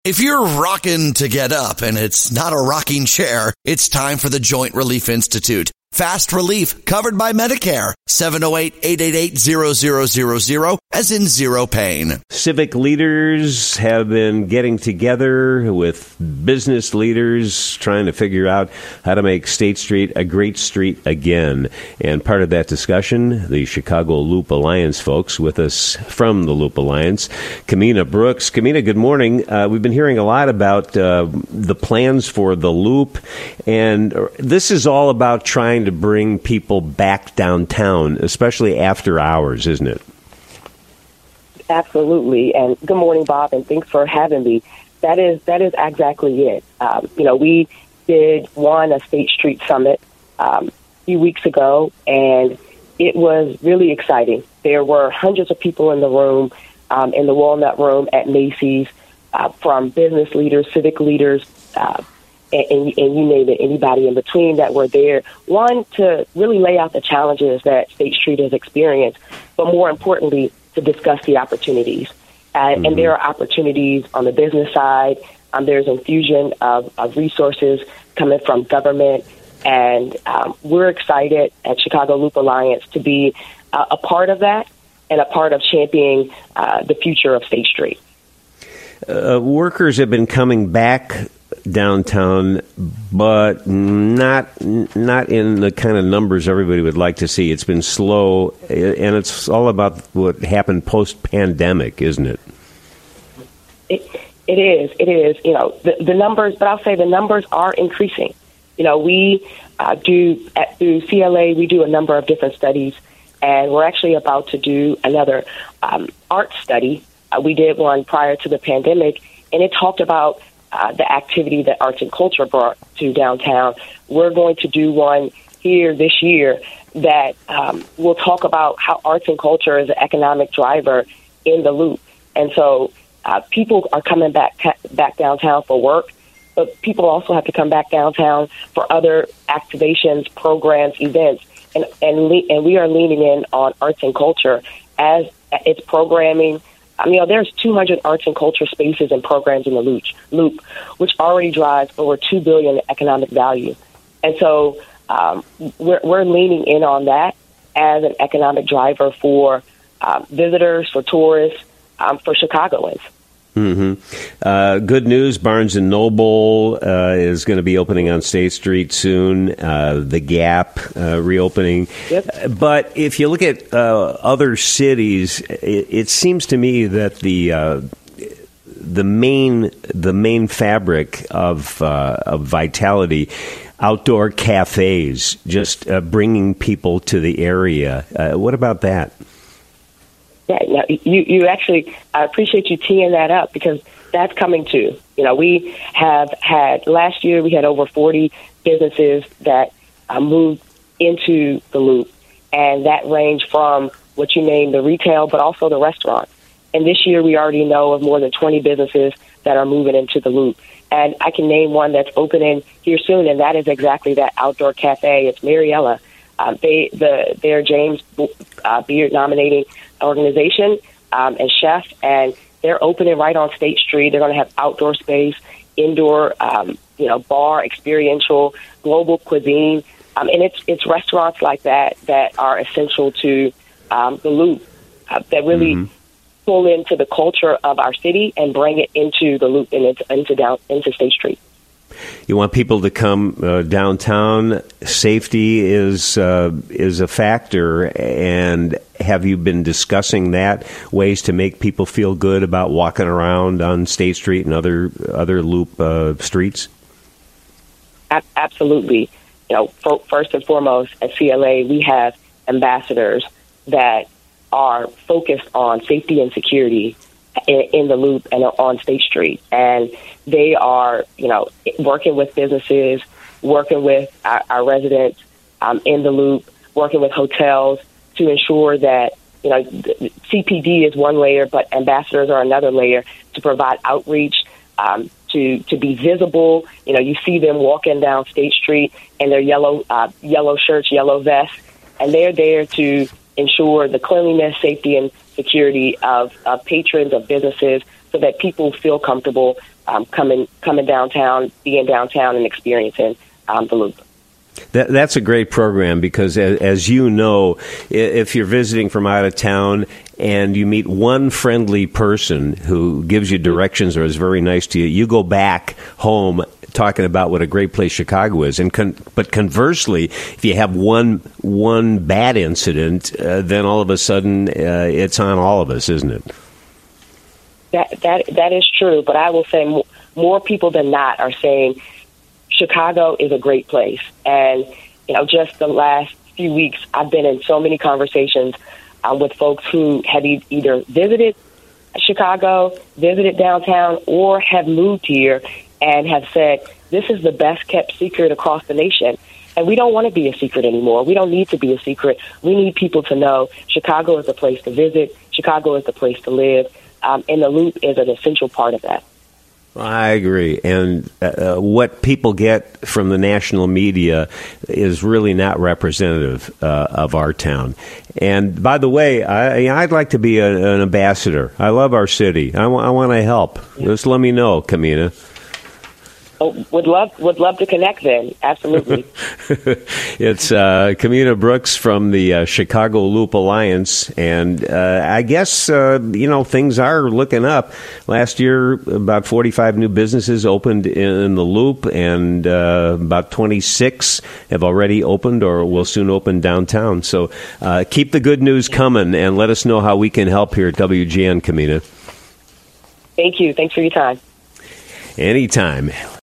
If you're rocking to get up and it's not a rocking chair, it's time for the Joint Relief Institute. Fast relief covered by Medicare. 708-888-0000, as in zero pain. Civic leaders have been getting together with business leaders trying to figure out how to make State Street a great street again. And part of that discussion, the Chicago Loop Alliance folks with us from the Loop Alliance, Kamina Brooks. Kamina, good morning. We've been hearing a lot about the plans for the Loop, and this is all about trying to bring people back downtown, especially after hours, isn't it? Absolutely. And good morning, Bob, and thanks for having me. That is exactly it. We did a State Street Summit a few weeks ago, and it was really exciting. There were hundreds of people in the room, in the Walnut Room at Macy's, from business leaders, civic leaders, and you name it, anybody in between that were there. One, to really lay out the challenges that State Street has experienced, but more importantly, to discuss the opportunities. And there are opportunities on the business side. There's infusion of resources coming from government. And we're excited at Chicago Loop Alliance to be a part of that and a part of championing the future of State Street. Workers have been coming back downtown, but not in the kind of numbers everybody would like to see. It's been slow, and it's all about what happened post-pandemic, isn't it? It is. The numbers, but I'll say the numbers are increasing. We through CLA, we do a number of different studies, and we're actually about to do another art study. We did one prior to the pandemic, and it talked about the activity that arts and culture brought to downtown. We're going to do one here this year that will talk about how arts and culture is an economic driver in the Loop. And so people are coming back downtown for work, but people also have to come back downtown for other activations, programs, events. And we are leaning in on arts and culture as its programming. There's 200 arts and culture spaces and programs in the Loop, which already drives over $2 billion in economic value. And so we're leaning in on that as an economic driver for visitors, for tourists, for Chicagoans. Mm-hmm. Good news, Barnes & Noble is going to be opening on State Street soon, The Gap reopening. Yep. But if you look at other cities, it seems to me that the main fabric of vitality, outdoor cafes, just bringing people to the area. What about that? Yeah, you actually, I appreciate you teeing that up because that's coming too. We have had, last year we had over 40 businesses that moved into the Loop, and that ranged from what you named the retail, but also the restaurants. And this year we already know of more than 20 businesses that are moving into the Loop. And I can name one that's opening here soon, and that is exactly that outdoor cafe. It's Mariella. They're James Beard nominating organization and chef, and they're opening right on State Street. They're going to have outdoor space, indoor, bar, experiential, global cuisine, and it's restaurants like that are essential to the Loop that really pull into the culture of our city and bring it into the Loop and into State Street. You want people to come downtown. Safety is a factor, and have you been discussing that, ways to make people feel good about walking around on State Street and other Loop streets? Absolutely. First and foremost, at CLA, we have ambassadors that are focused on safety and security in the Loop and on State Street. And they are, working with businesses, working with our residents in the Loop, working with hotels to ensure that, CPD is one layer, but ambassadors are another layer to provide outreach, to be visible. You see them walking down State Street in their yellow shirts, yellow vests, and they're there to ensure the cleanliness, safety, and security of patrons, of businesses, so that people feel comfortable coming downtown, being downtown, and experiencing the Loop. That's a great program because, as you know, if you're visiting from out of town and you meet one friendly person who gives you directions or is very nice to you, you go back home talking about what a great place Chicago is. But conversely, if you have one bad incident, then all of a sudden it's on all of us, isn't it? That is true, but I will say more people than not are saying Chicago is a great place. And, just the last few weeks, I've been in so many conversations with folks who have either visited Chicago, visited downtown, or have moved here and have said, this is the best kept secret across the nation. And we don't want to be a secret anymore. We don't need to be a secret. We need people to know Chicago is the place to visit. Chicago is the place to live. And the Loop is an essential part of that. I agree. And what people get from the national media is really not representative of our town. And by the way, I'd like to be an ambassador. I love our city. I want to help. Just let me know, Kamina. Oh, would love to connect then. Absolutely. It's Kamina Brooks from the Chicago Loop Alliance, and I guess things are looking up. Last year, about 45 new businesses opened in the Loop, and about 26 have already opened or will soon open downtown. So keep the good news coming, and let us know how we can help here at WGN, Kamina. Thank you. Thanks for your time. Anytime.